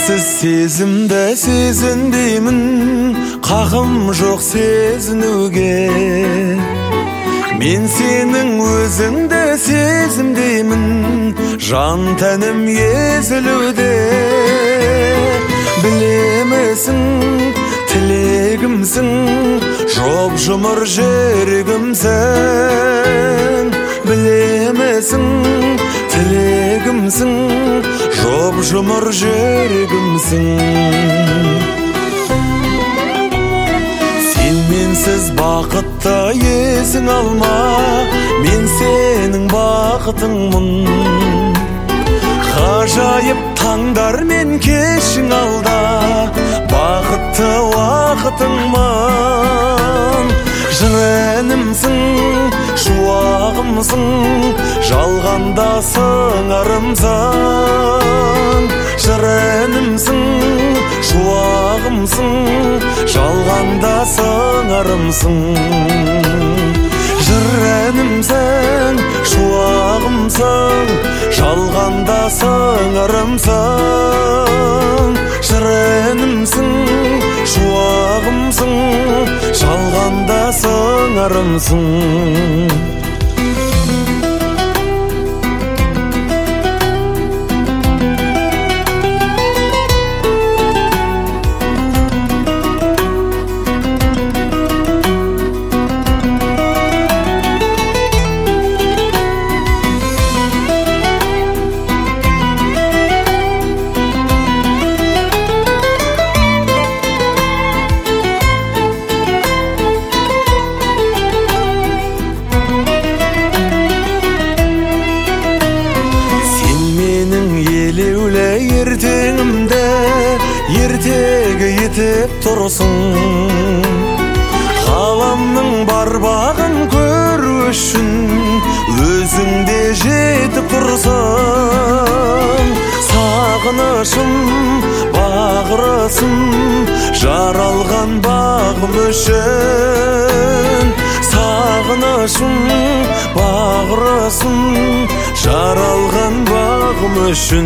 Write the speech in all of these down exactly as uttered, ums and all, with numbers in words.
Сенсіз сезімді сезінбеймін, қақым жоқ сезінуге. Мен сенің өзіңді сезімдеймін, жан тәнім езілуде. Білемесің, тілегімсің, жоқ жұмыр жерігімсің. Білемесің, тілегімсің, жоқ жұмыр жерігімсің. Сен менсіз бақытты есің алма, мен сенің бақытыңмын. Ғажайып таңдар мен кешің алда, бақытты уақытыңмын. Жыренімсің, шуағымсың, жалғанда сыңарымсың. Жыренімсің, шуағымсың, жалғанда сыңарымсың. Жыренімсің, шуағымсың, жалғанда сыңарымсың. Жыренімсің, шуағымсың, жалғанда сыңарымсың. Ертеңімді ертегі етіп тұрсың. Ғаламның бар бағын көру үшін өзіңде жетіп тұрсың. Сағынышым бағырысың, жаралған бағым үшін. Сағынышым бағырысың, жаралған бағым үшін.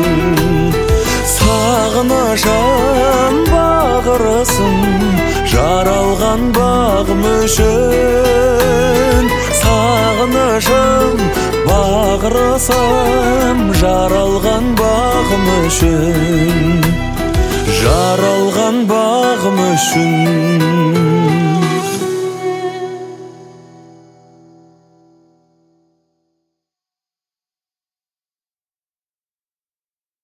Сағынышым бағырысың, жаралған бағым үшін. Сағынышым бағырысың, жаралған бағым үшін. Жаралған бағым үшін.